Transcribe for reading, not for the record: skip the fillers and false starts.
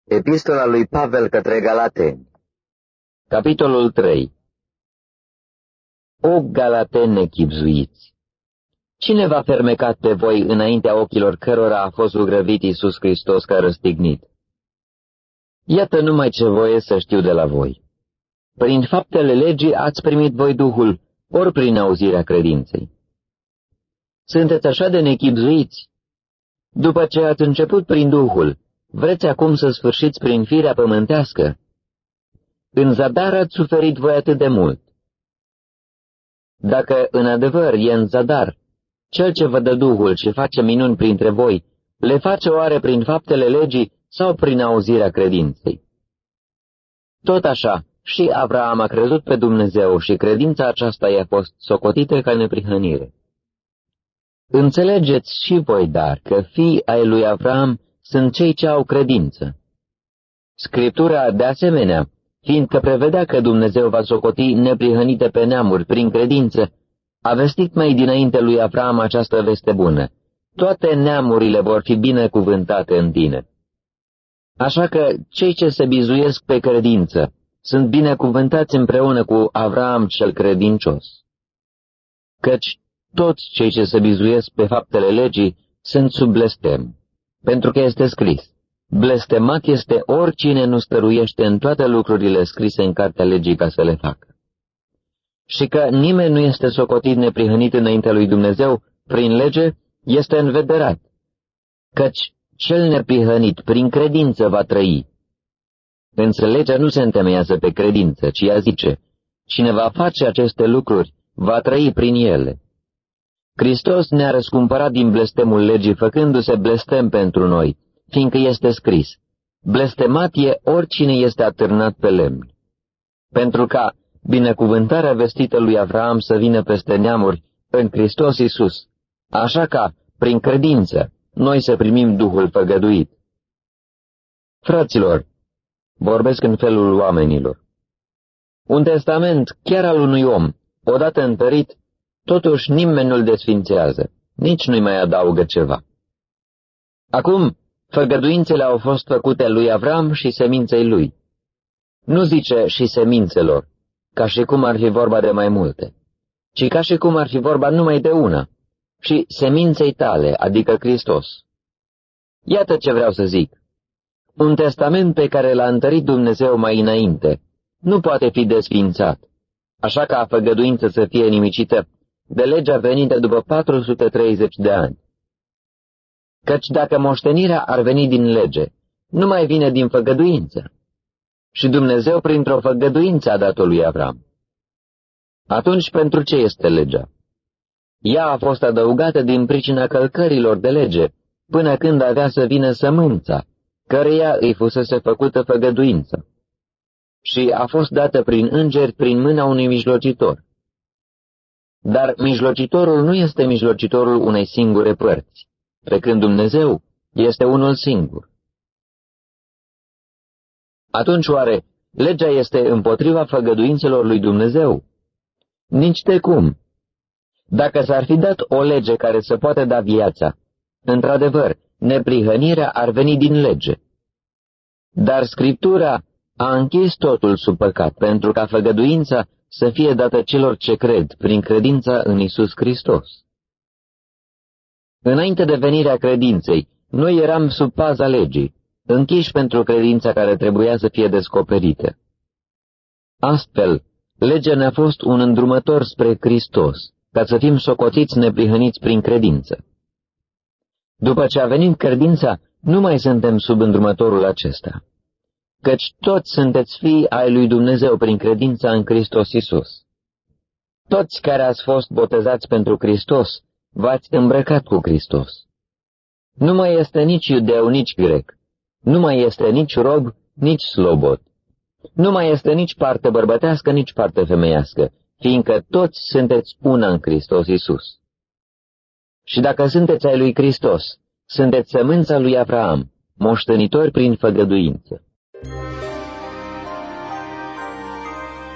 Epistola lui Pavel către Galateni. Capitolul 3. O galateni nechibzuiți! Cine v-a fermecat pe voi înaintea ochilor cărora a fost zugrăvit Iisus Hristos ca răstignit? Iată numai ce voie să știu de la voi. Prin faptele legii ați primit voi Duhul, ori prin auzirea credinței. Sunteți așa de nechibzuiți? După ce ați început prin Duhul, vreți acum să sfârșiți prin firea pământească? În zadar ați suferit voi atât de mult. Dacă în adevăr e în zadar, cel ce vă dă Duhul și face minuni printre voi, le face oare prin faptele legii sau prin auzirea credinței? Tot așa, și Avraam a crezut pe Dumnezeu și credința aceasta i-a fost socotită ca neprihănire. Înțelegeți și voi, dar, că fii ai lui Avraam sunt cei ce au credință. Scriptura, de asemenea, fiindcă prevedea că Dumnezeu va socoti neprihănite pe neamuri prin credință, a vestit mai dinainte lui Avraam această veste bună: toate neamurile vor fi binecuvântate în tine. Așa că cei ce se bizuiesc pe credință sunt binecuvântați împreună cu Avraam cel credincios. Căci toți cei ce se bizuiesc pe faptele legii sunt sub blestem, pentru că este scris: blestemat este oricine nu stăruiește în toate lucrurile scrise în cartea legii ca să le facă. Și că nimeni nu este socotit neprihănit înaintea lui Dumnezeu prin lege, este învederat, căci cel neprihănit prin credință va trăi. Însă legea nu se întemeiază pe credință, ci ea zice: cine va face aceste lucruri, va trăi prin ele. Hristos ne-a răscumpărat din blestemul legii, făcându-se blestem pentru noi, fiindcă este scris: blestemat e oricine este atârnat pe lemn. Pentru ca binecuvântarea vestită lui Avraam să vină peste neamuri în Hristos Iisus, așa ca, prin credință, noi să primim Duhul făgăduit. Fraților, vorbesc în felul oamenilor. Un testament, chiar al unui om, odată întărit, totuși nimeni nu-l desfințează, nici nu-i mai adaugă ceva. Acum, făgăduințele au fost făcute lui Avram și seminței lui. Nu zice și semințelor, ca și cum ar fi vorba de mai multe, ci ca și cum ar fi vorba numai de una, și seminței tale, adică Hristos. Iată ce vreau să zic. Un testament pe care l-a întărit Dumnezeu mai înainte nu poate fi desfințat, așa ca făgăduință să fie nimicită de legea venită după 430 de ani. Căci dacă moștenirea ar veni din lege, nu mai vine din făgăduință. Și Dumnezeu printr-o făgăduință a dat-o lui Avram. Atunci pentru ce este legea? Ea a fost adăugată din pricina călcărilor de lege, până când avea să vină sămânța, căreia îi fusese făcută făgăduință. Și a fost dată prin îngeri prin mâna unui mijlocitor. Dar mijlocitorul nu este mijlocitorul unei singure părți, pe când Dumnezeu este unul singur. Atunci oare legea este împotriva făgăduințelor lui Dumnezeu? Nici de cum. Dacă s-ar fi dat o lege care să poată da viața, într-adevăr, neprihănirea ar veni din lege. Dar Scriptura a închis totul sub păcat, pentru ca făgăduința să fie dată celor ce cred prin credința în Iisus Hristos. Înainte de venirea credinței, noi eram sub paza legii, închiși pentru credința care trebuia să fie descoperită. Astfel, legea ne-a fost un îndrumător spre Hristos, ca să fim socotiți neprihăniți prin credință. După ce a venit credința, nu mai suntem sub îndrumătorul acesta, căci toți sunteți fii ai lui Dumnezeu prin credința în Hristos Iisus. Toți care ați fost botezați pentru Hristos, v-ați îmbrăcat cu Hristos. Nu mai este nici iudeu, nici grec, nu mai este nici rob, nici slobod. Nu mai este nici parte bărbătească, nici parte femeiască, fiindcă toți sunteți una în Hristos Iisus. Și dacă sunteți ai lui Hristos, sunteți sămânța lui Avraam, moștenitori prin făgăduință.